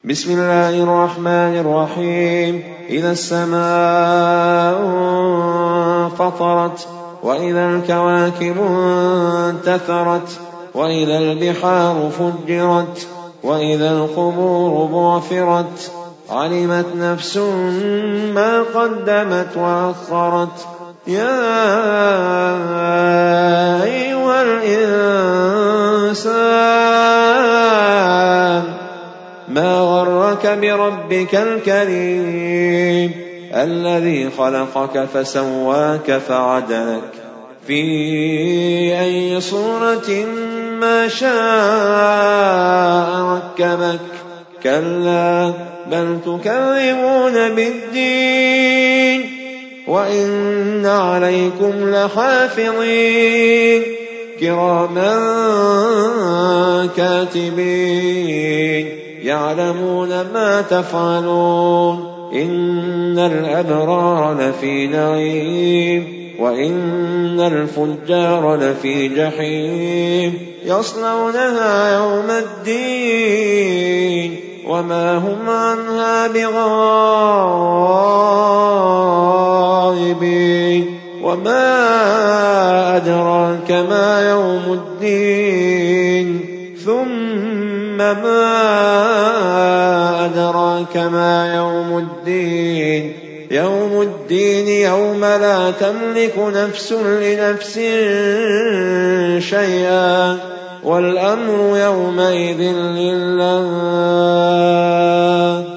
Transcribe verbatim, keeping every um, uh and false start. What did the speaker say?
بسم الله الرحمن الرحيم. إذا السماء انفطرت وإذا الكواكب انتثرت وإذا البحار فجرت وإذا القبور بعثرت علمت نفس ما قدمت وأخرت. يا أيها الإنسان ما غرك بربك الكريم الذي خلقك فسواك فعدلك في أي صورة ما شاء ركبك. كلا بل تكذبون بالدين وإن عليكم لحافظين كراما كاتبين يعلمون ما تفعلون. إن الأبرار لفي نعيم وإن الفجار لفي جحيم يصلونها يوم الدين وما هم عنها بغائبين. وما أدراك ما يوم الدين ثم ما أدراك ما يوم الدين يوم الدين يوم لا تملك نفس لنفس شيئا والأمر يومئذ لله.